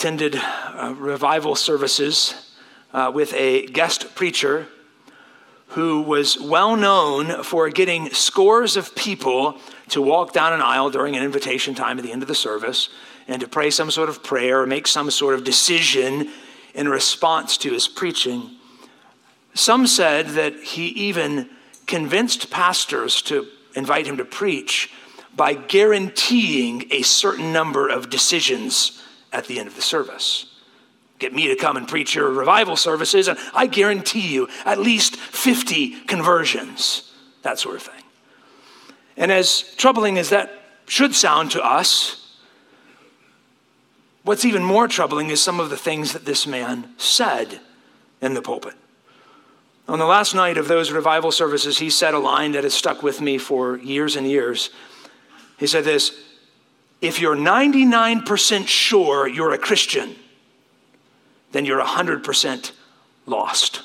attended revival services with a guest preacher who was well known for getting scores of people to walk down an aisle during an invitation time at the end of the service and to pray some sort of prayer or make some sort of decision in response to his preaching. Some said that he even convinced pastors to invite him to preach by guaranteeing a certain number of decisions at the end of the service. Get me to come and preach your revival services, and I guarantee you at least 50 conversions, that sort of thing. And as troubling as that should sound to us, what's even more troubling is some of the things that this man said in the pulpit. On the last night of those revival services, he said a line that has stuck with me for years and years. He said this: if you're 99% sure you're a Christian, then you're 100% lost.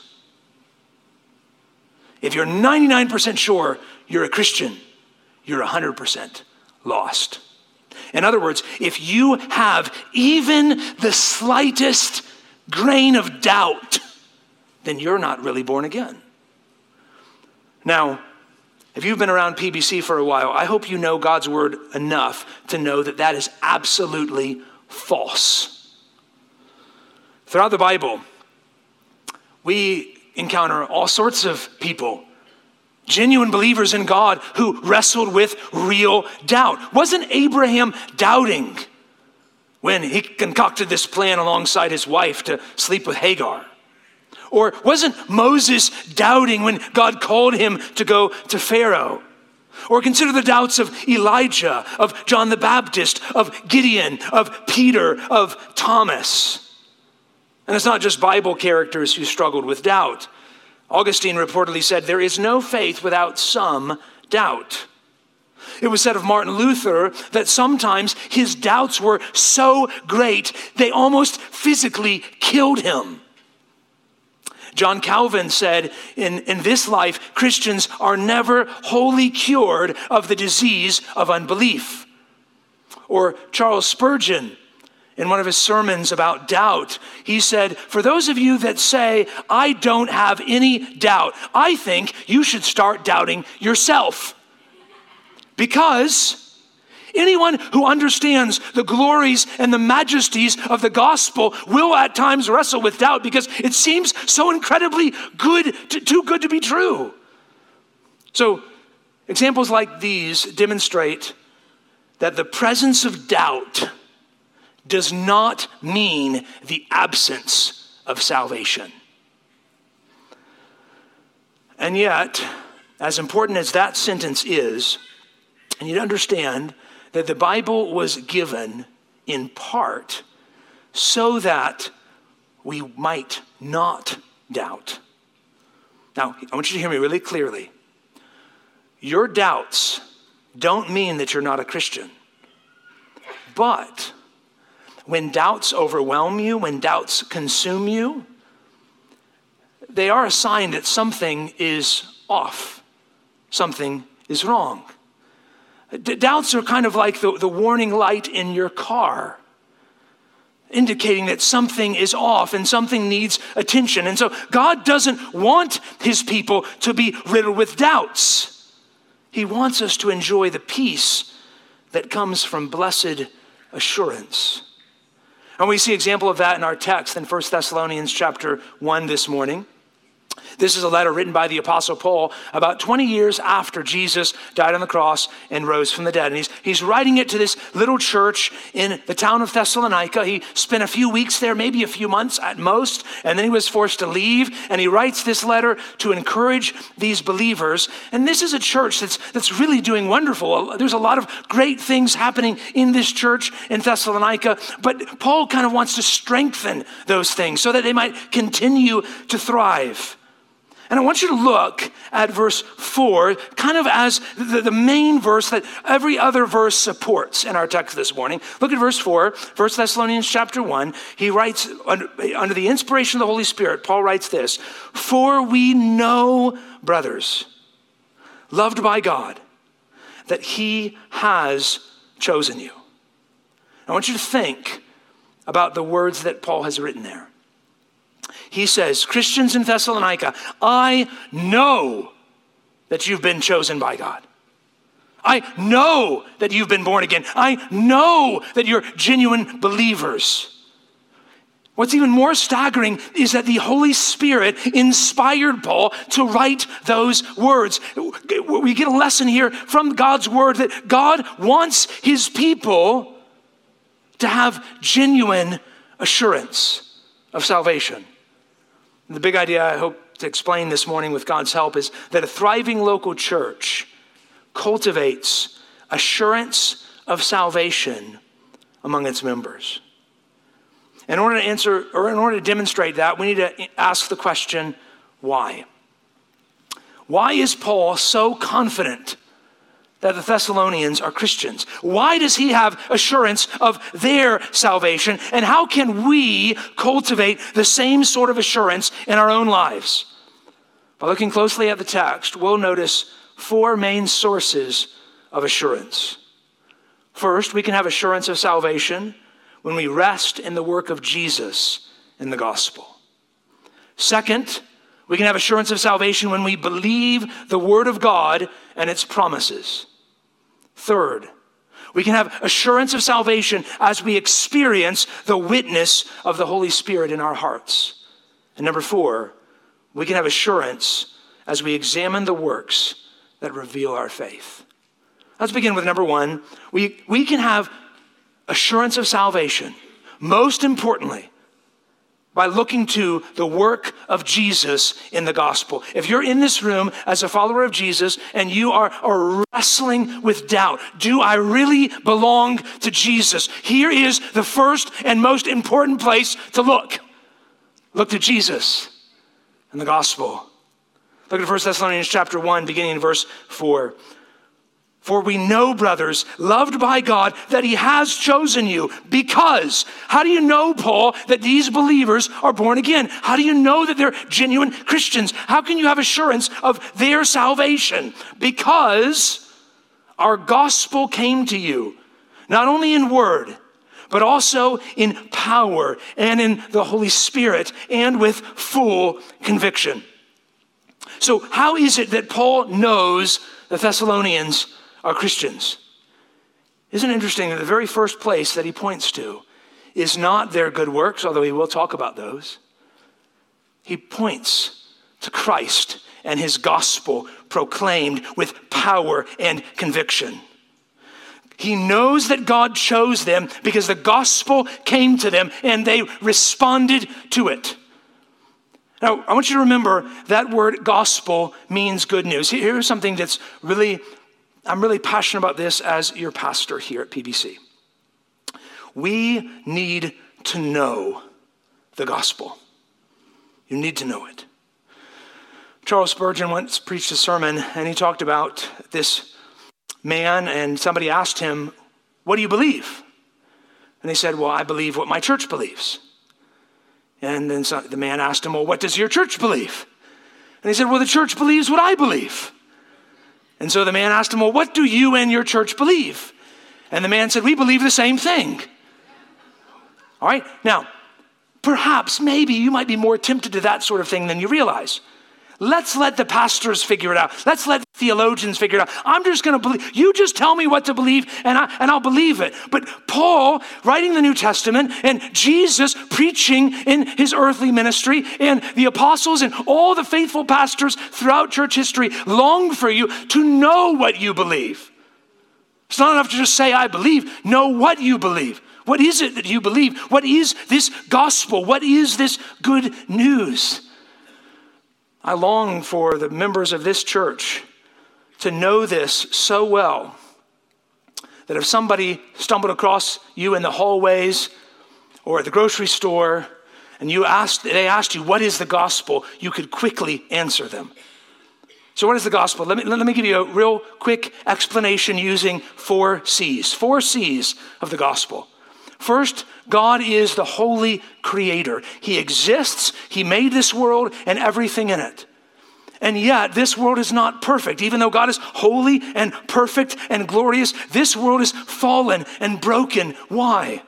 If you're 99% sure you're a Christian, you're 100% lost. In other words, if you have even the slightest grain of doubt, then you're not really born again. Now, if you've been around PBC for a while, I hope you know God's word enough to know that that is absolutely false. Throughout the Bible, we encounter all sorts of people, genuine believers in God who wrestled with real doubt. Wasn't Abraham doubting when he concocted this plan alongside his wife to sleep with Hagar? Or wasn't Moses doubting when God called him to go to Pharaoh? Or consider the doubts of Elijah, of John the Baptist, of Gideon, of Peter, of Thomas. And it's not just Bible characters who struggled with doubt. Augustine reportedly said, there is no faith without some doubt. It was said of Martin Luther that sometimes his doubts were so great, they almost physically killed him. John Calvin said, in this life, Christians are never wholly cured of the disease of unbelief. Or Charles Spurgeon, in one of his sermons about doubt, he said, for those of you that say, I don't have any doubt, I think you should start doubting yourself. Because anyone who understands the glories and the majesties of the gospel will at times wrestle with doubt because it seems so incredibly good, too good to be true. So examples like these demonstrate that the presence of doubt does not mean the absence of salvation. And yet, as important as that sentence is, I need to understand that the Bible was given in part so that we might not doubt. Now, I want you to hear me really clearly. Your doubts don't mean that you're not a Christian. But when doubts overwhelm you, when doubts consume you, they are a sign that something is off, something is wrong. Doubts are kind of like the warning light in your car, indicating that something is off and something needs attention. And so God doesn't want his people to be riddled with doubts. He wants us to enjoy the peace that comes from blessed assurance. And we see an example of that in our text in 1 Thessalonians chapter 1 this morning. This is a letter written by the Apostle Paul about 20 years after Jesus died on the cross and rose from the dead. And he's writing it to this little church in the town of Thessalonica. He spent a few weeks there, maybe a few months at most, and then he was forced to leave. And he writes this letter to encourage these believers. And this is a church that's really doing wonderful. There's a lot of great things happening in this church in Thessalonica. But Paul kind of wants to strengthen those things so that they might continue to thrive. And I want you to look at verse 4, kind of as the main verse that every other verse supports in our text this morning. Look at verse 4, 1 Thessalonians chapter 1. He writes, under the inspiration of the Holy Spirit, Paul writes this: for we know, brothers, loved by God, that he has chosen you. I want you to think about the words that Paul has written there. He says, Christians in Thessalonica, I know that you've been chosen by God. I know that you've been born again. I know that you're genuine believers. What's even more staggering is that the Holy Spirit inspired Paul to write those words. We get a lesson here from God's word that God wants his people to have genuine assurance of salvation. The big idea I hope to explain this morning with God's help is that a thriving local church cultivates assurance of salvation among its members. In order to demonstrate that, we need to ask the question, why? Why is Paul so confident that the Thessalonians are Christians? Why does he have assurance of their salvation? And how can we cultivate the same sort of assurance in our own lives? By looking closely at the text, we'll notice 4 main sources of assurance. First, we can have assurance of salvation when we rest in the work of Jesus in the gospel. Second, we can have assurance of salvation when we believe the word of God and its promises. Third, we can have assurance of salvation as we experience the witness of the Holy Spirit in our hearts. And number 4, we can have assurance as we examine the works that reveal our faith. Let's begin with number 1. We can have assurance of salvation, most importantly, by looking to the work of Jesus in the gospel. If you're in this room as a follower of Jesus and you are wrestling with doubt, do I really belong to Jesus? Here is the first and most important place to look. Look to Jesus and the gospel. Look at 1 Thessalonians chapter 1, beginning in verse 4. For we know, brothers, loved by God, that he has chosen you because, how do you know, Paul, that these believers are born again? How do you know that they're genuine Christians? How can you have assurance of their salvation? Because our gospel came to you, not only in word, but also in power and in the Holy Spirit and with full conviction. So how is it that Paul knows the Thessalonians are Christians? Isn't it interesting that the very first place that he points to is not their good works, although he will talk about those. He points to Christ and his gospel proclaimed with power and conviction. He knows that God chose them because the gospel came to them and they responded to it. Now, I want you to remember that word gospel means good news. Here's something that's I'm really passionate about this as your pastor here at PBC. We need to know the gospel. You need to know it. Charles Spurgeon once preached a sermon and he talked about this man and somebody asked him, what do you believe? And he said, well, I believe what my church believes. And then the man asked him, well, what does your church believe? And he said, well, the church believes what I believe. And so the man asked him, well, what do you and your church believe? And the man said, we believe the same thing. All right, now, perhaps, maybe you might be more tempted to that sort of thing than you realize. Let's let the pastors figure it out. Let's let theologians figure it out. I'm just going to believe. You just tell me what to believe and I'll believe it. But Paul, writing the New Testament, and Jesus preaching in his earthly ministry, and the apostles and all the faithful pastors throughout church history long for you to know what you believe. It's not enough to just say, I believe. Know what you believe. What is it that you believe? What is this gospel? What is this good news? I long for the members of this church to know this so well that if somebody stumbled across you in the hallways or at the grocery store and they asked you, what is the gospel? You could quickly answer them. So what is the gospel? Let me give you a real quick explanation using 4 C's. 4 C's of the gospel. First, God is the holy creator. He exists. He made this world and everything in it. And yet, this world is not perfect. Even though God is holy and perfect and glorious, this world is fallen and broken. Why?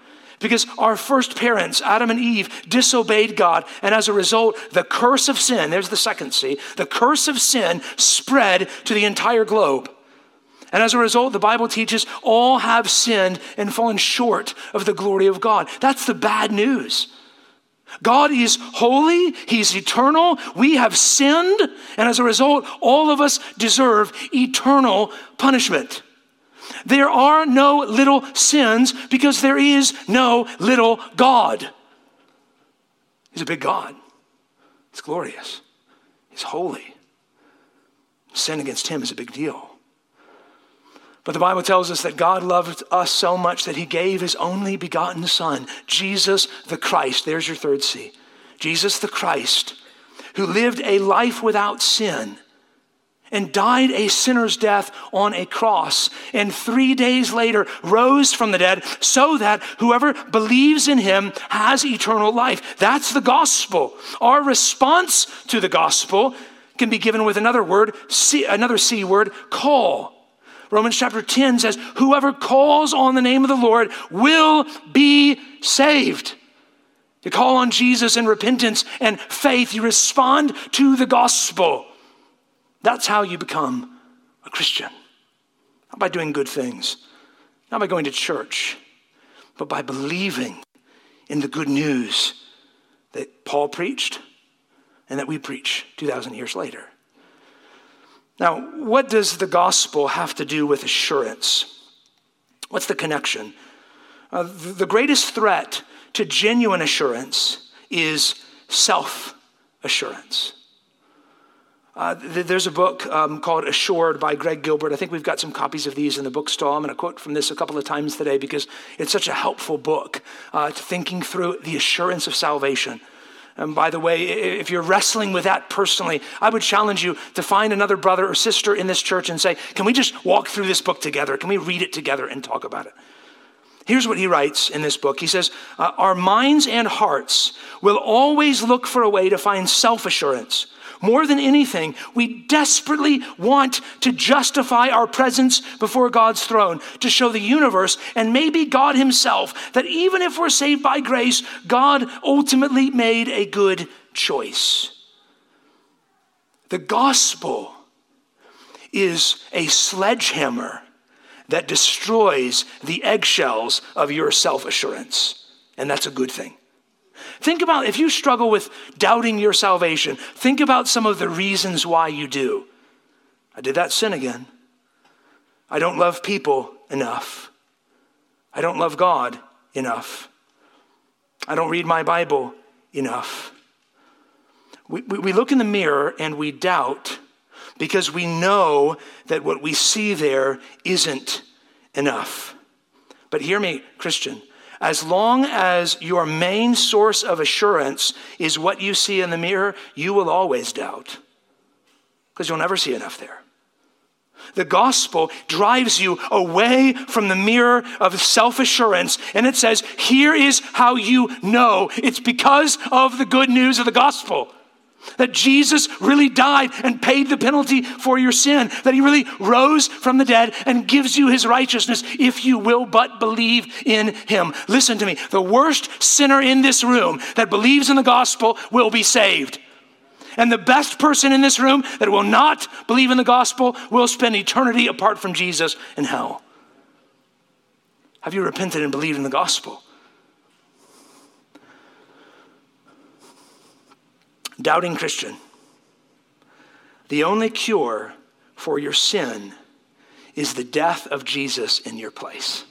Because our first parents, Adam and Eve, disobeyed God. And as a result, the curse of sin, there's the second C, the curse of sin spread to the entire globe. And as a result, the Bible teaches all have sinned and fallen short of the glory of God. That's the bad news. God is holy, he's eternal, we have sinned, and as a result, all of us deserve eternal punishment. There are no little sins because there is no little God. He's a big God. He's glorious. He's holy. Sin against him is a big deal. But the Bible tells us that God loved us so much that he gave his only begotten Son, Jesus the Christ. There's your third C. Jesus the Christ, who lived a life without sin and died a sinner's death on a cross, and 3 days later rose from the dead so that whoever believes in him has eternal life. That's the gospel. Our response to the gospel can be given with another C word, call. Romans chapter 10 says, whoever calls on the name of the Lord will be saved. You call on Jesus in repentance and faith. You respond to the gospel. That's how you become a Christian. Not by doing good things, not by going to church, but by believing in the good news that Paul preached and that we preach 2,000 years later. Now, what does the gospel have to do with assurance? What's the connection? The greatest threat to genuine assurance is self-assurance. There's a book called Assured by Greg Gilbert. I think we've got some copies of these in the bookstall. I'm going to quote from this a couple of times today because it's such a helpful book to thinking through the assurance of salvation. And by the way, if you're wrestling with that personally, I would challenge you to find another brother or sister in this church and say, can we just walk through this book together? Can we read it together and talk about it? Here's what he writes in this book. He says, our minds and hearts will always look for a way to find self-assurance. More than anything, we desperately want to justify our presence before God's throne, to show the universe and maybe God himself that even if we're saved by grace, God ultimately made a good choice. The gospel is a sledgehammer that destroys the eggshells of your self-assurance, and that's a good thing. Think about, if you struggle with doubting your salvation, think about some of the reasons why you do. I did that sin again. I don't love people enough. I don't love God enough. I don't read my Bible enough. We look in the mirror and we doubt because we know that what we see there isn't enough. But hear me, Christian. As long as your main source of assurance is what you see in the mirror, you will always doubt because you'll never see enough there. The gospel drives you away from the mirror of self-assurance, and it says, here is how you know. It's because of the good news of the gospel. That Jesus really died and paid the penalty for your sin. That he really rose from the dead and gives you his righteousness if you will but believe in him. Listen to me. The worst sinner in this room that believes in the gospel will be saved. And the best person in this room that will not believe in the gospel will spend eternity apart from Jesus in hell. Have you repented and believed in the gospel? Doubting Christian, the only cure for your sin is the death of Jesus in your place.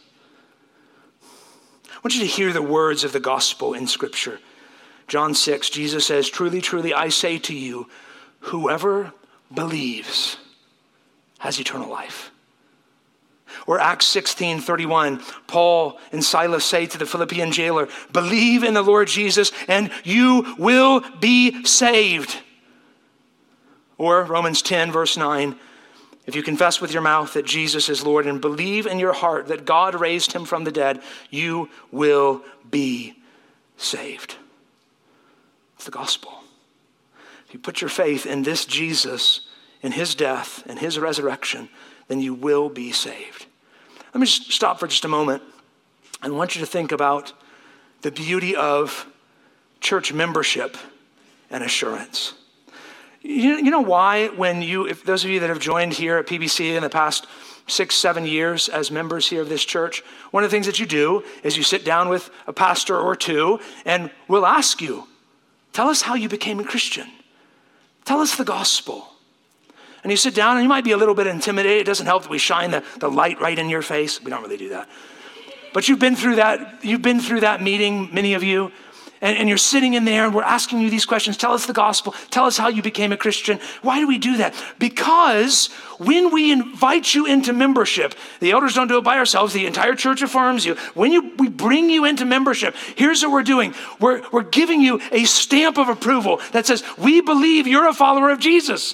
I want you to hear the words of the gospel in Scripture. John 6, Jesus says, truly, truly, I say to you, whoever believes has eternal life. Or Acts 16:31, Paul and Silas say to the Philippian jailer, believe in the Lord Jesus and you will be saved. Or Romans 10 verse 9, if you confess with your mouth that Jesus is Lord and believe in your heart that God raised him from the dead, you will be saved. It's the gospel. If you put your faith in this Jesus, in his death and his resurrection, then you will be saved. Let me just stop for just a moment. I want you to think about the beauty of church membership and assurance. You know why if those of you that have joined here at PBC in the past 6-7 years as members here of this church, one of the things that you do is you sit down with a pastor or two and we'll ask you, tell us how you became a Christian. Tell us the gospel. And you sit down and you might be a little bit intimidated. It doesn't help that we shine the light right in your face. We don't really do that. But you've been through that meeting, many of you, and you're sitting in there and we're asking you these questions. Tell us the gospel. Tell us how you became a Christian. Why do we do that? Because when we invite you into membership, the elders don't do it by ourselves. The entire church affirms you. When we bring you into membership, here's what we're doing. We're giving you a stamp of approval that says, we believe you're a follower of Jesus.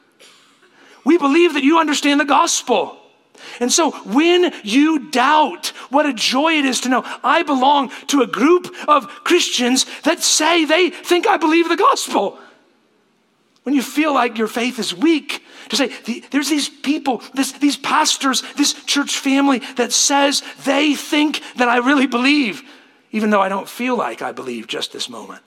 We believe that you understand the gospel. And so when you doubt, what a joy it is to know I belong to a group of Christians that say they think I believe the gospel. When you feel like your faith is weak, to say there's these people, these pastors, this church family that says they think that I really believe, even though I don't feel like I believe just this moment.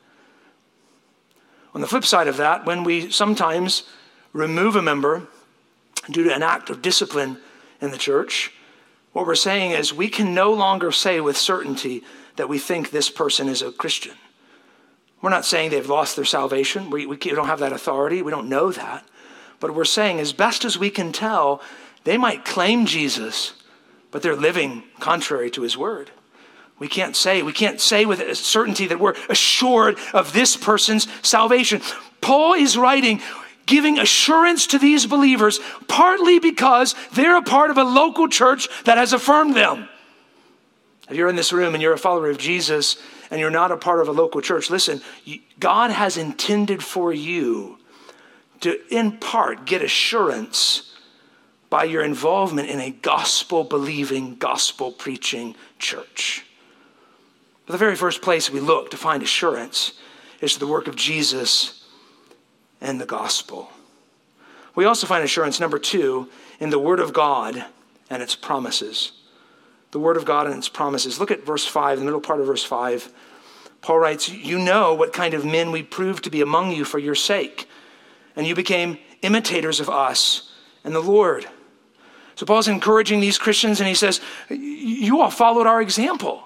On the flip side of that, when we sometimes remove a member due to an act of discipline in the church, what we're saying is we can no longer say with certainty that we think this person is a Christian. We're not saying they've lost their salvation. We don't have that authority. We don't know that. But we're saying as best as we can tell, they might claim Jesus, but they're living contrary to his word. We can't say with a certainty that we're assured of this person's salvation. Paul is writing, giving assurance to these believers, partly because they're a part of a local church that has affirmed them. If you're in this room and you're a follower of Jesus and you're not a part of a local church, listen, God has intended for you to, in part, get assurance by your involvement in a gospel-believing, gospel-preaching church. But the very first place we look to find assurance is to the work of Jesus and the gospel. We also find assurance, number 2, in the word of God and its promises. The word of God and its promises. Look at verse 5, the middle part of verse 5. Paul writes, you know what kind of men we proved to be among you for your sake, and you became imitators of us and the Lord. So Paul's encouraging these Christians and he says, you all followed our example.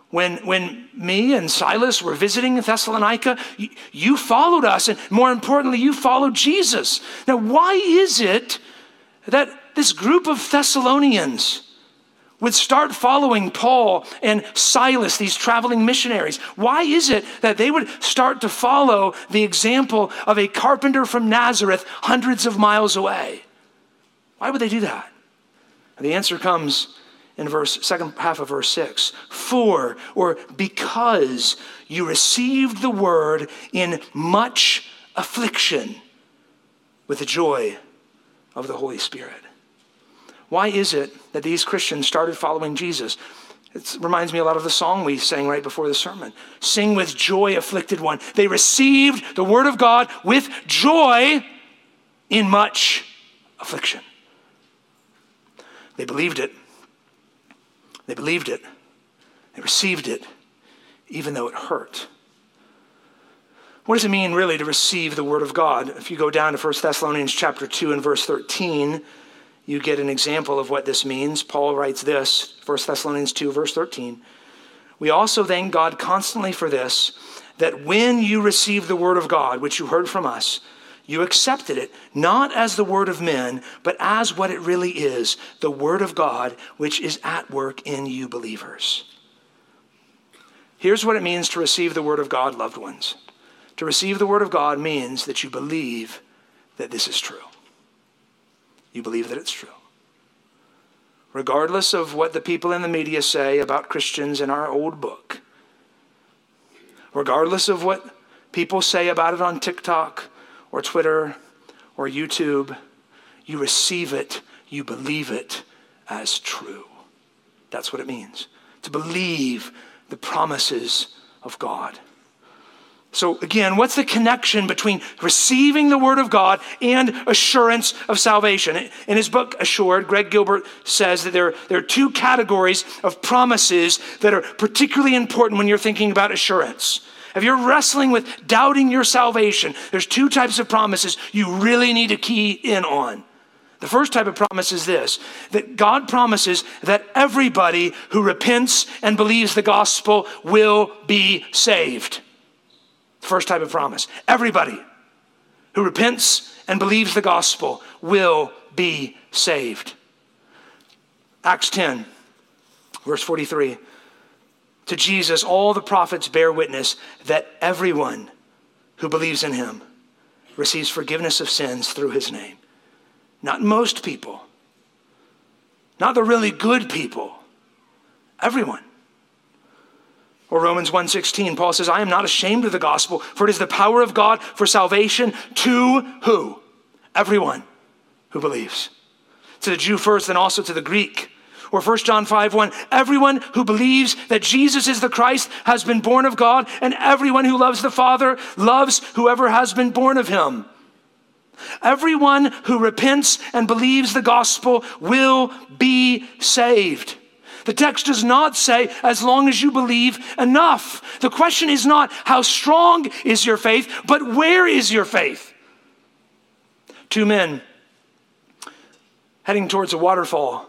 When me and Silas were visiting Thessalonica, you followed us, and more importantly, you followed Jesus. Now, why is it that this group of Thessalonians would start following Paul and Silas, these traveling missionaries? Why is it that they would start to follow the example of a carpenter from Nazareth hundreds of miles away? Why would they do that? And the answer comes in second half of verse 6. For, or because you received the word in much affliction with the joy of the Holy Spirit. Why is it that these Christians started following Jesus? It reminds me a lot of the song we sang right before the sermon. Sing with joy, afflicted one. They received the word of God with joy in much affliction. They believed it. They believed it. They received it, even though it hurt. What does it mean really to receive the word of God? If you go down to 1 Thessalonians chapter 2 and verse 13, you get an example of what this means. Paul writes this, 1 Thessalonians 2 verse 13. We also thank God constantly for this, that when you received the word of God, which you heard from us, you accepted it, not as the word of men, but as what it really is, the word of God, which is at work in you believers. Here's what it means to receive the word of God, loved ones. To receive the word of God means that you believe that this is true. You believe that it's true. Regardless of what the people in the media say about Christians in our old book, regardless of what people say about it on TikTok, or Twitter, or YouTube, you receive it, you believe it as true. That's what it means, to believe the promises of God. So again, what's the connection between receiving the word of God and assurance of salvation? In his book, Assured, Greg Gilbert says that there are two categories of promises that are particularly important when you're thinking about assurance. If you're wrestling with doubting your salvation, there's two types of promises you really need to key in on. The first type of promise is this, that God promises that everybody who repents and believes the gospel will be saved. First type of promise. Everybody who repents and believes the gospel will be saved. Acts 10, verse 43. To Jesus, all the prophets bear witness that everyone who believes in him receives forgiveness of sins through his name. Not most people. Not the really good people. Everyone. Or Romans 1:16, Paul says, I am not ashamed of the gospel, for it is the power of God for salvation to who? Everyone who believes. To the Jew first, and also to the Greek. Or 1 John 5:1, everyone who believes that Jesus is the Christ has been born of God, and everyone who loves the Father loves whoever has been born of him. Everyone who repents and believes the gospel will be saved. The text does not say, as long as you believe enough. The question is not, how strong is your faith, but where is your faith? Two men heading towards a waterfall,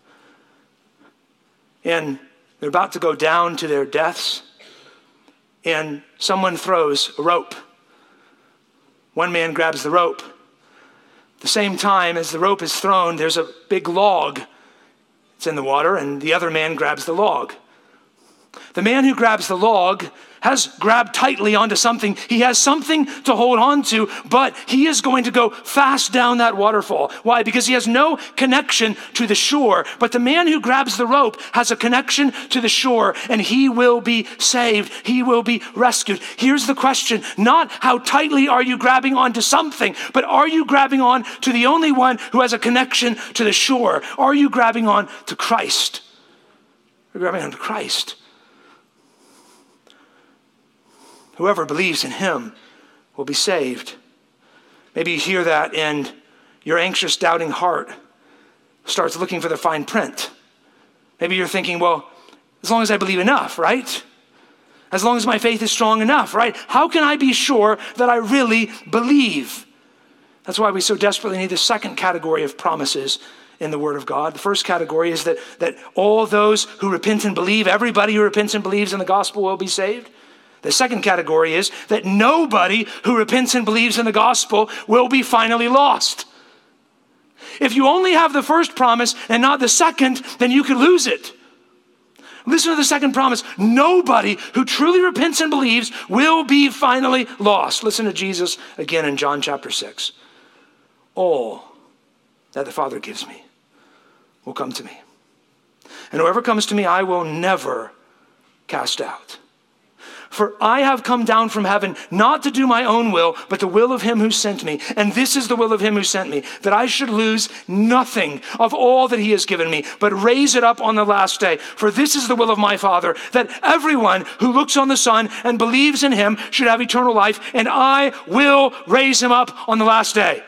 and they're about to go down to their deaths, and someone throws a rope. One man grabs the rope. At the same time as the rope is thrown, there's a big log. It's in the water, and the other man grabs the log. The man who grabs the log has grabbed tightly onto something. He has something to hold on to, but he is going to go fast down that waterfall. Why? Because he has no connection to the shore. But the man who grabs the rope has a connection to the shore, and he will be saved. He will be rescued. Here's the question, not how tightly are you grabbing onto something, but are you grabbing on to the only one who has a connection to the shore? Are you grabbing on to Christ? You're grabbing on to Christ. Whoever believes in him will be saved. Maybe you hear that and your anxious, doubting heart starts looking for the fine print. Maybe you're thinking, well, as long as I believe enough, right? As long as my faith is strong enough, right? How can I be sure that I really believe? That's why we so desperately need the second category of promises in the Word of God. The first category is that all those who repent and believe, everybody who repents and believes in the gospel will be saved. The second category is that nobody who repents and believes in the gospel will be finally lost. If you only have the first promise and not the second, then you could lose it. Listen to the second promise. Nobody who truly repents and believes will be finally lost. Listen to Jesus again in John chapter 6. All that the Father gives me will come to me. And whoever comes to me, I will never cast out. For I have come down from heaven not to do my own will, but the will of him who sent me. And this is the will of him who sent me, that I should lose nothing of all that he has given me, but raise it up on the last day. For this is the will of my Father, that everyone who looks on the Son and believes in him should have eternal life, and I will raise him up on the last day.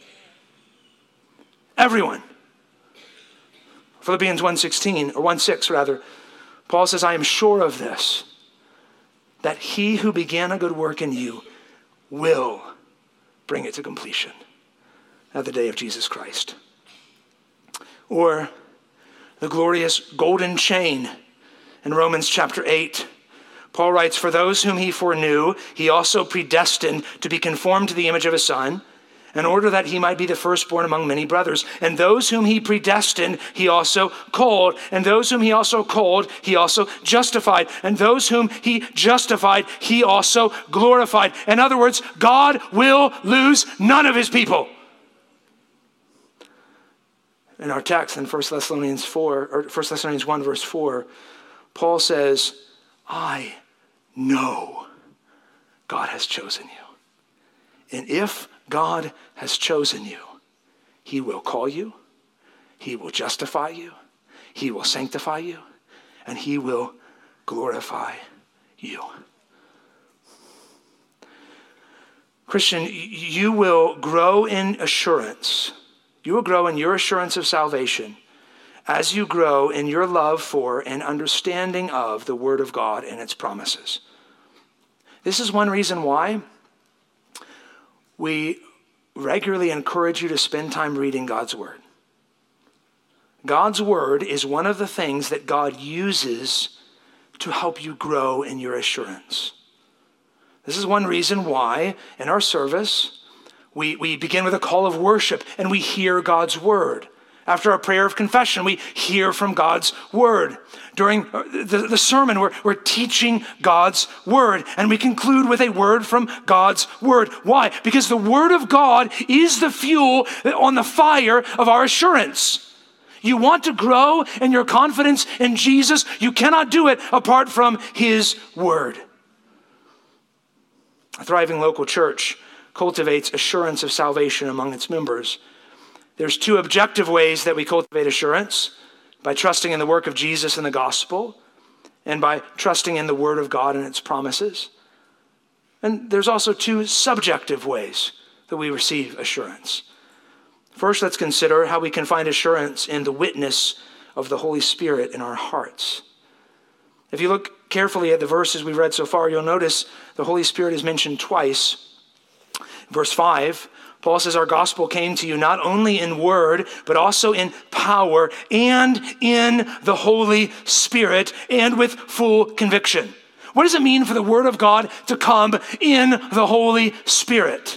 Everyone. Philippians 1:6 rather, Paul says, I am sure of this, that he who began a good work in you will bring it to completion at the day of Jesus Christ. Or the glorious golden chain in Romans chapter 8. Paul writes, for those whom he foreknew, he also predestined to be conformed to the image of his Son, in order that he might be the firstborn among many brothers. And those whom he predestined, he also called. And those whom he also called, he also justified. And those whom he justified, he also glorified. In other words, God will lose none of his people. In our text in 1 Thessalonians 1 verse 4, Paul says, I know God has chosen you. And if God has chosen you, he will call you, he will justify you, he will sanctify you, and he will glorify you. Christian, you will grow in assurance. You will grow in your assurance of salvation as you grow in your love for and understanding of the Word of God and its promises. This is one reason why we regularly encourage you to spend time reading God's Word. God's Word is one of the things that God uses to help you grow in your assurance. This is one reason why in our service, we begin with a call of worship and we hear God's Word. After our prayer of confession, we hear from God's Word. During the sermon, we're teaching God's Word, and we conclude with a word from God's Word. Why? Because the Word of God is the fuel on the fire of our assurance. You want to grow in your confidence in Jesus, you cannot do it apart from His Word. A thriving local church cultivates assurance of salvation among its members. There's two objective ways that we cultivate assurance: by trusting in the work of Jesus and the gospel, and by trusting in the Word of God and its promises. And there's also two subjective ways that we receive assurance. First, let's consider how we can find assurance in the witness of the Holy Spirit in our hearts. If you look carefully at the verses we've read so far, you'll notice the Holy Spirit is mentioned twice. Verse 5, Paul says, our gospel came to you not only in word, but also in power and in the Holy Spirit and with full conviction. What does it mean for the Word of God to come in the Holy Spirit?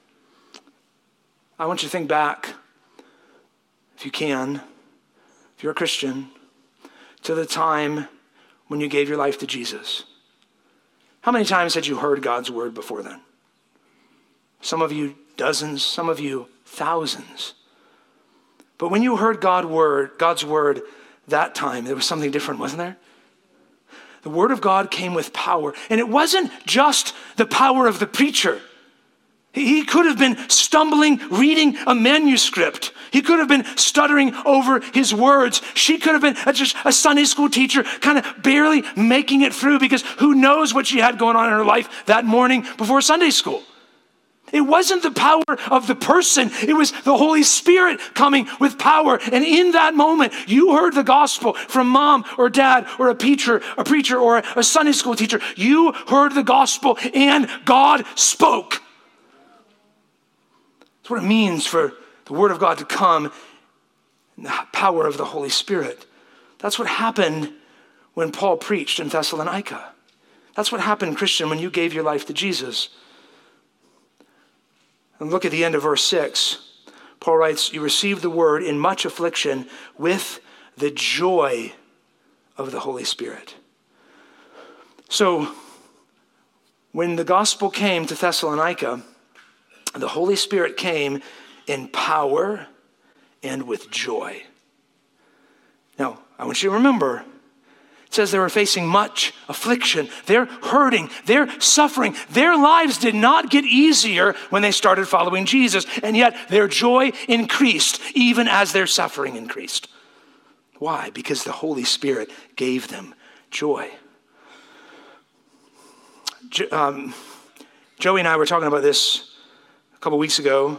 I want you to think back, if you can, if you're a Christian, to the time when you gave your life to Jesus. How many times had you heard God's Word before then? Some of you dozens, some of you thousands. But when you heard God's word that time, there was something different, wasn't there? The Word of God came with power. And it wasn't just the power of the preacher. He could have been stumbling, reading a manuscript. He could have been stuttering over his words. She could have been just a Sunday school teacher, kind of barely making it through, because who knows what she had going on in her life that morning before Sunday school. It wasn't the power of the person. It was the Holy Spirit coming with power. And in that moment, you heard the gospel from mom or dad or a preacher or a Sunday school teacher. You heard the gospel and God spoke. That's what it means for the Word of God to come in the power of the Holy Spirit. That's what happened when Paul preached in Thessalonica. That's what happened, Christian, when you gave your life to Jesus. And look at the end of verse 6. Paul writes, you received the word in much affliction with the joy of the Holy Spirit. So when the gospel came to Thessalonica, the Holy Spirit came in power and with joy. Now, I want you to remember, it says they were facing much affliction. They're hurting. They're suffering. Their lives did not get easier when they started following Jesus. And yet their joy increased even as their suffering increased. Why? Because the Holy Spirit gave them joy. Joey and I were talking about this a couple weeks ago.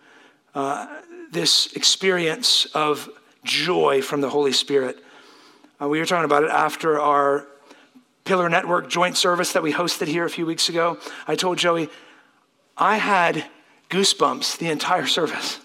This experience of joy from the Holy Spirit. We were talking about it after our Pillar Network joint service that we hosted here a few weeks ago. I told Joey, I had goosebumps the entire service.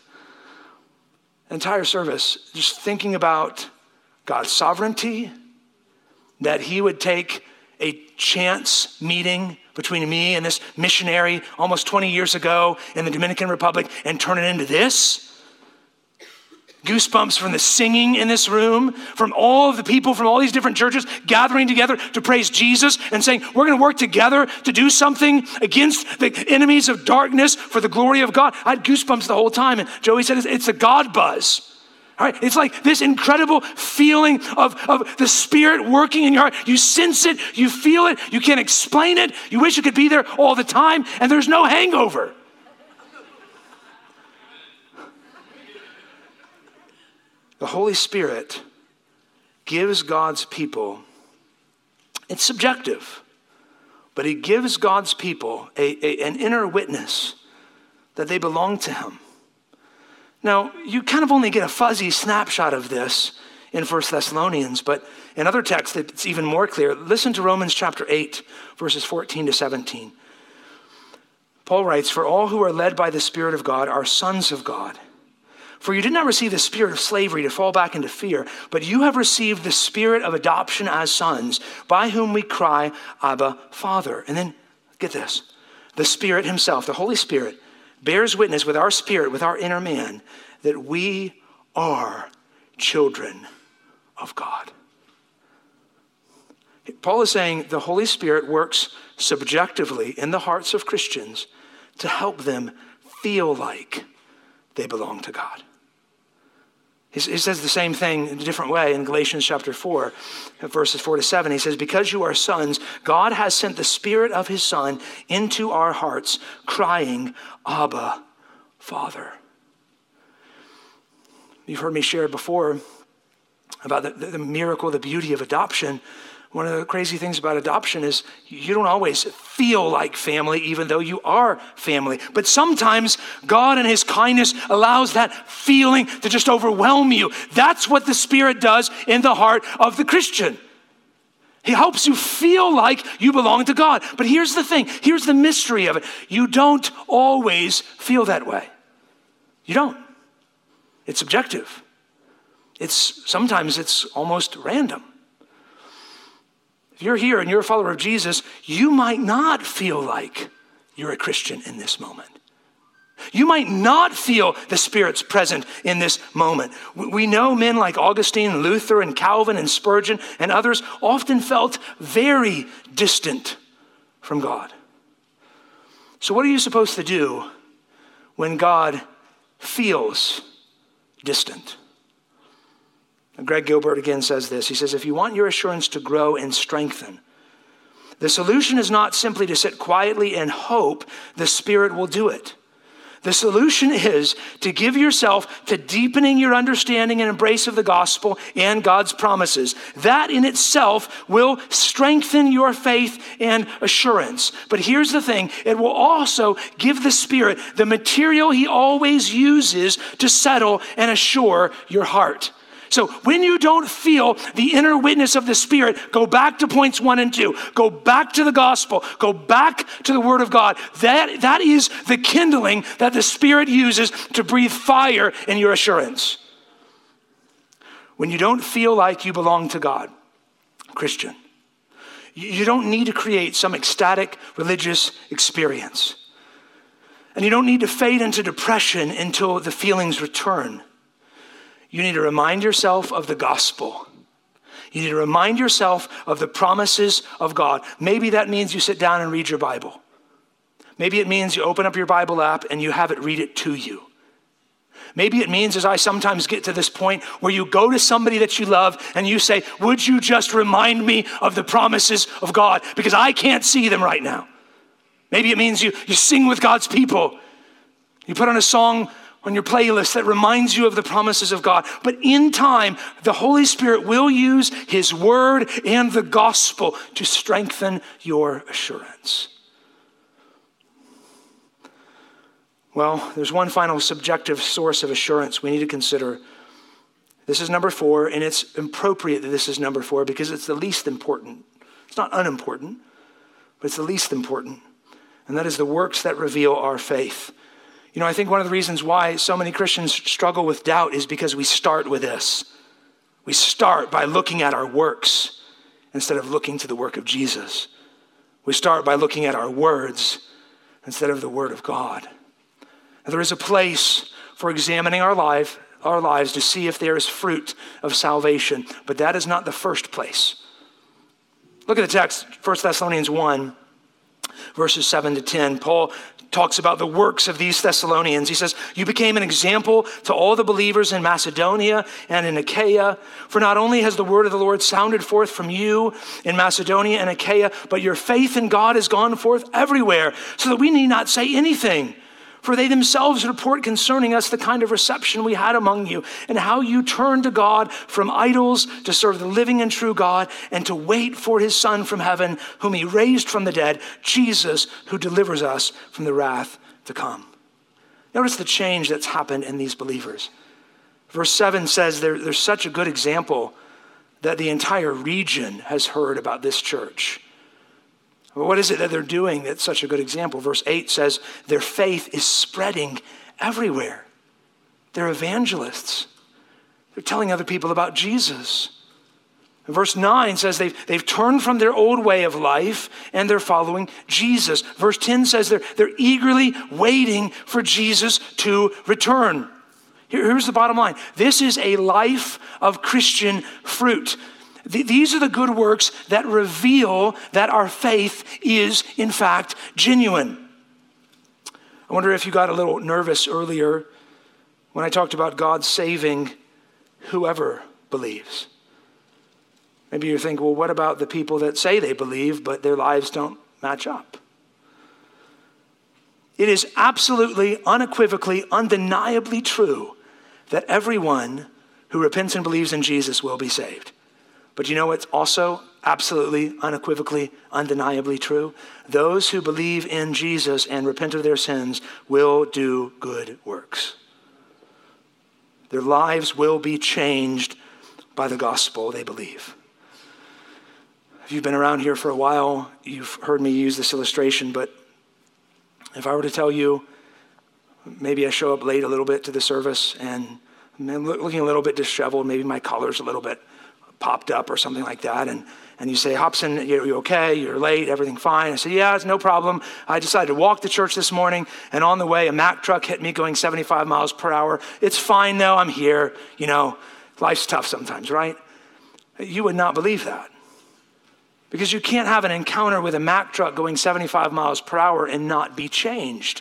Just thinking about God's sovereignty, that He would take a chance meeting between me and this missionary almost 20 years ago in the Dominican Republic and turn it into this. Goosebumps from the singing in this room, from all of the people from all these different churches gathering together to praise Jesus and saying, we're going to work together to do something against the enemies of darkness for the glory of God. I had goosebumps the whole time. And Joey said, it's a God buzz. All right, it's like this incredible feeling of the Spirit working in your heart. You sense it, you feel it, you can't explain it. You wish you could be there all the time, and there's no hangover. The Holy Spirit gives God's people, it's subjective, but he gives God's people an inner witness that they belong to him. Now, you kind of only get a fuzzy snapshot of this in 1 Thessalonians, but in other texts, it's even more clear. Listen to Romans chapter 8, verses 14 to 17. Paul writes, "For all who are led by the Spirit of God are sons of God. For you did not receive the spirit of slavery to fall back into fear, but you have received the spirit of adoption as sons, by whom we cry, Abba, Father." And then, get this, the Spirit himself, the Holy Spirit, bears witness with our spirit, with our inner man, that we are children of God. Paul is saying the Holy Spirit works subjectively in the hearts of Christians to help them feel like they belong to God. He says the same thing in a different way in Galatians chapter 4, verses 4 to 7. He says, "Because you are sons, God has sent the Spirit of his Son into our hearts, crying, Abba, Father." You've heard me share before about the miracle, the beauty of adoption. One of the crazy things about adoption is you don't always feel like family, even though you are family. But sometimes God in his kindness allows that feeling to just overwhelm you. That's what the Spirit does in the heart of the Christian. He helps you feel like you belong to God. But here's the thing. Here's the mystery of it. You don't always feel that way. You don't. It's subjective. Sometimes it's almost random. If you're here and you're a follower of Jesus, you might not feel like you're a Christian in this moment. You might not feel the Spirit's present in this moment. We know men like Augustine, Luther, and Calvin, and Spurgeon, and others often felt very distant from God. So what are you supposed to do when God feels distant? Greg Gilbert again says this. He says, if you want your assurance to grow and strengthen, the solution is not simply to sit quietly and hope the Spirit will do it. The solution is to give yourself to deepening your understanding and embrace of the gospel and God's promises. That in itself will strengthen your faith and assurance. But here's the thing, it will also give the Spirit the material he always uses to settle and assure your heart. So when you don't feel the inner witness of the Spirit, go back to points 1 and 2. Go back to the gospel. Go back to the Word of God. That is the kindling that the Spirit uses to breathe fire in your assurance. When you don't feel like you belong to God, Christian, you don't need to create some ecstatic religious experience. And you don't need to fade into depression until the feelings return. You need to remind yourself of the gospel. You need to remind yourself of the promises of God. Maybe that means you sit down and read your Bible. Maybe it means you open up your Bible app and you have it read it to you. Maybe it means, as I sometimes get to this point, where you go to somebody that you love and you say, would you just remind me of the promises of God? Because I can't see them right now. Maybe it means you sing with God's people. You put on a song on your playlist that reminds you of the promises of God. But in time, the Holy Spirit will use his word and the gospel to strengthen your assurance. Well, there's one final subjective source of assurance we need to consider. This is number 4, and it's appropriate that this is number 4 because it's the least important. It's not unimportant, but it's the least important. And that is the works that reveal our faith. You know, I think one of the reasons why so many Christians struggle with doubt is because we start with this. We start by looking at our works instead of looking to the work of Jesus. We start by looking at our words instead of the word of God. And there is a place for examining our lives to see if there is fruit of salvation, but that is not the first place. Look at the text, 1 Thessalonians 1, verses 7 to 10. Paul talks about the works of these Thessalonians. He says, you became an example to all the believers in Macedonia and in Achaia. For not only has the word of the Lord sounded forth from you in Macedonia and Achaia, but your faith in God has gone forth everywhere, so that we need not say anything. For they themselves report concerning us the kind of reception we had among you, and how you turned to God from idols to serve the living and true God, and to wait for his Son from heaven, whom he raised from the dead, Jesus, who delivers us from the wrath to come. Notice the change that's happened in these believers. Verse 7 says there's such a good example that the entire region has heard about this church. Well, what is it that they're doing that's such a good example? Verse 8 says their faith is spreading everywhere. They're evangelists. They're telling other people about Jesus. And verse 9 says they've turned from their old way of life and they're following Jesus. Verse 10 says they're eagerly waiting for Jesus to return. Here's the bottom line. This is a life of Christian fruit. These are the good works that reveal that our faith is, in fact, genuine. I wonder if you got a little nervous earlier when I talked about God saving whoever believes. Maybe you think, well, what about the people that say they believe, but their lives don't match up? It is absolutely, unequivocally, undeniably true that everyone who repents and believes in Jesus will be saved. But you know what's also absolutely, unequivocally, undeniably true? Those who believe in Jesus and repent of their sins will do good works. Their lives will be changed by the gospel they believe. If you've been around here for a while, you've heard me use this illustration, but if I were to tell you, maybe I show up late a little bit to the service and I'm looking a little bit disheveled, maybe my collar's a little bit popped up or something like that, and you say, Hobson, you okay? You're late, everything fine? I say, yeah, it's no problem. I decided to walk to church this morning, and on the way, a Mack truck hit me going 75 miles per hour. It's fine though, I'm here. You know, life's tough sometimes, right? You would not believe that. Because you can't have an encounter with a Mack truck going 75 miles per hour and not be changed.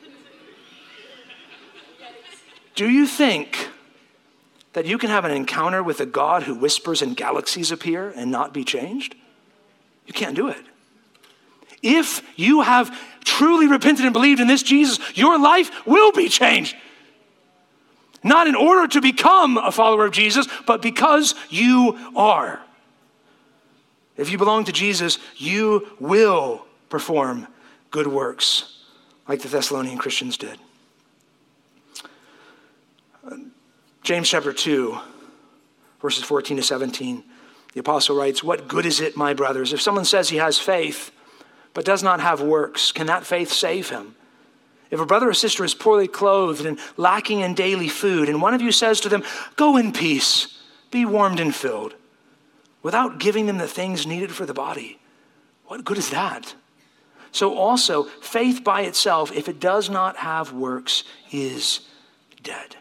Do you think that you can have an encounter with a God who whispers and galaxies appear and not be changed? You can't do it. If you have truly repented and believed in this Jesus, your life will be changed. Not in order to become a follower of Jesus, but because you are. If you belong to Jesus, you will perform good works like the Thessalonian Christians did. James chapter 2, verses 14 to 17, the apostle writes, "What good is it, my brothers, if someone says he has faith but does not have works? Can that faith save him? If a brother or sister is poorly clothed and lacking in daily food, and one of you says to them, 'Go in peace, be warmed and filled,' without giving them the things needed for the body, what good is that? So also, faith by itself, if it does not have works, is dead."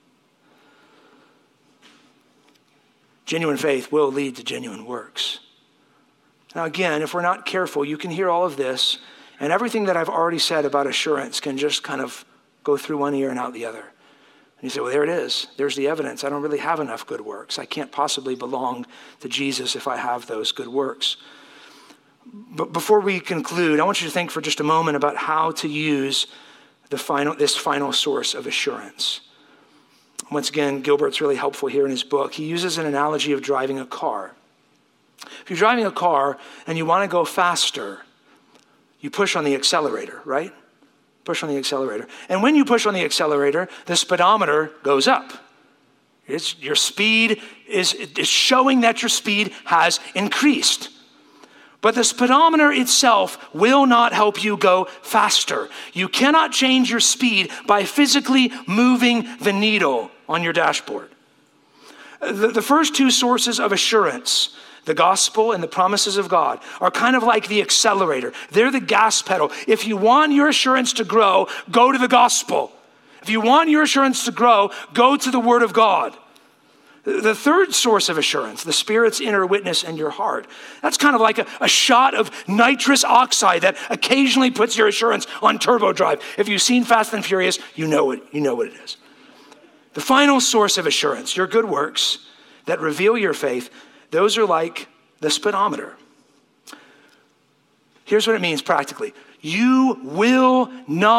Genuine faith will lead to genuine works. Now again, if we're not careful, you can hear all of this, and everything that I've already said about assurance can just kind of go through one ear and out the other. And you say, well, there it is. There's the evidence. I don't really have enough good works. I can't possibly belong to Jesus if I have those good works. But before we conclude, I want you to think for just a moment about how to use this final source of assurance. Once again, Gilbert's really helpful here in his book. He uses an analogy of driving a car. If you're driving a car and you want to go faster, you push on the accelerator, right? Push on the accelerator. And when you push on the accelerator, the speedometer goes up. Your speed is showing that your speed has increased. But the speedometer itself will not help you go faster. You cannot change your speed by physically moving the needle on your dashboard. The first two sources of assurance, the gospel and the promises of God, are kind of like the accelerator. They're the gas pedal. If you want your assurance to grow, go to the gospel. If you want your assurance to grow, go to the word of God. The third source of assurance, the Spirit's inner witness in your heart, that's kind of like a shot of nitrous oxide that occasionally puts your assurance on turbo drive. If you've seen Fast and Furious, you know what it is. The final source of assurance, your good works that reveal your faith, those are like the speedometer. Here's what it means practically. You will not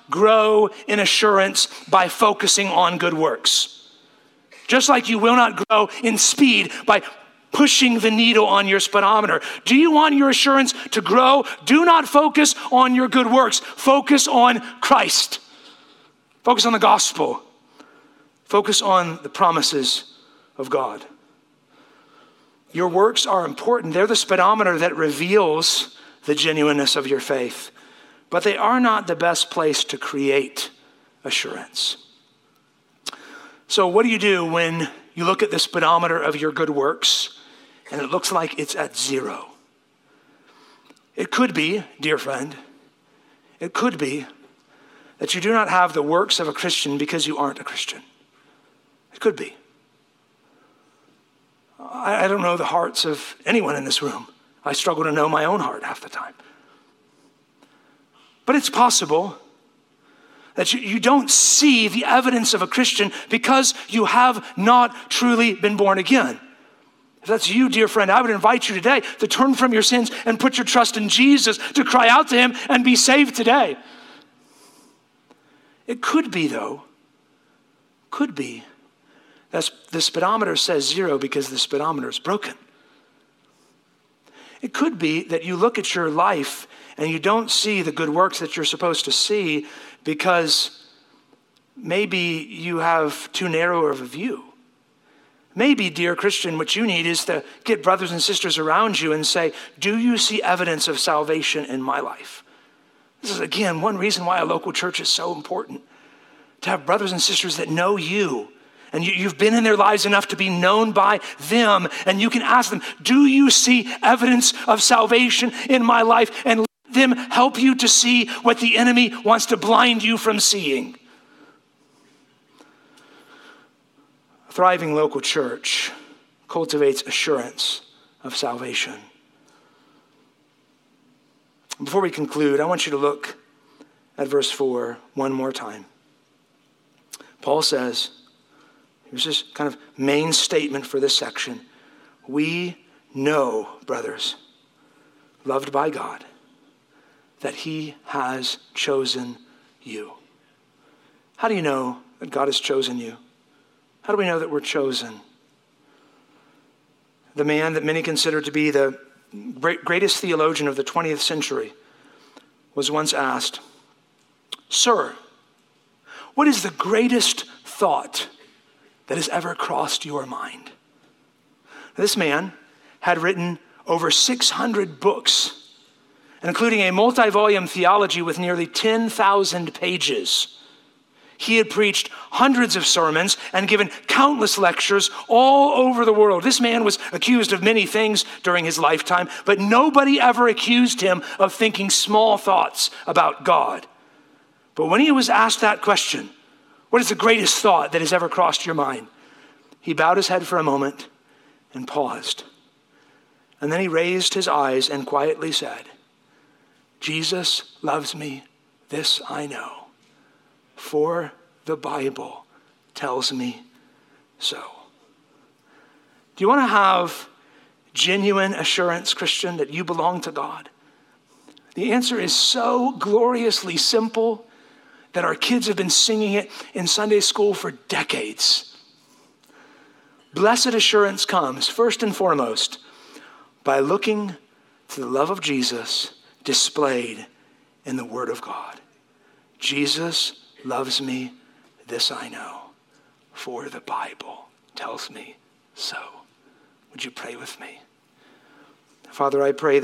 grow in assurance by focusing on good works. Just like you will not grow in speed by pushing the needle on your speedometer. Do you want your assurance to grow? Do not focus on your good works. Focus on Christ. Focus on the gospel. Focus on the promises of God. Your works are important. They're the speedometer that reveals the genuineness of your faith. But they are not the best place to create assurance. So what do you do when you look at the speedometer of your good works and it looks like it's at 0? It could be, dear friend, it could be that you do not have the works of a Christian because you aren't a Christian. It could be. I don't know the hearts of anyone in this room. I struggle to know my own heart half the time. But it's possible that you don't see the evidence of a Christian because you have not truly been born again. If that's you, dear friend, I would invite you today to turn from your sins and put your trust in Jesus, to cry out to him and be saved today. It could be, though, that the speedometer says 0 because the speedometer is broken. It could be that you look at your life and you don't see the good works that you're supposed to see because maybe you have too narrow of a view. Maybe, dear Christian, what you need is to get brothers and sisters around you and say, do you see evidence of salvation in my life? This is, again, one reason why a local church is so important. To have brothers and sisters that know you. And you've been in their lives enough to be known by them. And you can ask them, do you see evidence of salvation in my life? And let them help you to see what the enemy wants to blind you from seeing. A thriving local church cultivates assurance of salvation. Before we conclude, I want you to look at verse 4 one more time. Paul says, here's this kind of main statement for this section. We know, brothers, loved by God, that he has chosen you. How do you know that God has chosen you? How do we know that we're chosen? The man that many consider to be the greatest theologian of the 20th century was once asked, "Sir, what is the greatest thought that has ever crossed your mind?" This man had written over 600 books, including a multi-volume theology with nearly 10,000 pages. He had preached hundreds of sermons and given countless lectures all over the world. This man was accused of many things during his lifetime, but nobody ever accused him of thinking small thoughts about God. But when he was asked that question, what is the greatest thought that has ever crossed your mind? He bowed his head for a moment and paused. And then he raised his eyes and quietly said, "Jesus loves me, this I know, for the Bible tells me so." Do you want to have genuine assurance, Christian, that you belong to God? The answer is so gloriously simple that our kids have been singing it in Sunday school for decades. Blessed assurance comes, first and foremost, by looking to the love of Jesus displayed in the Word of God. Jesus loves me, this I know, for the Bible tells me so. Would you pray with me? Father, I pray that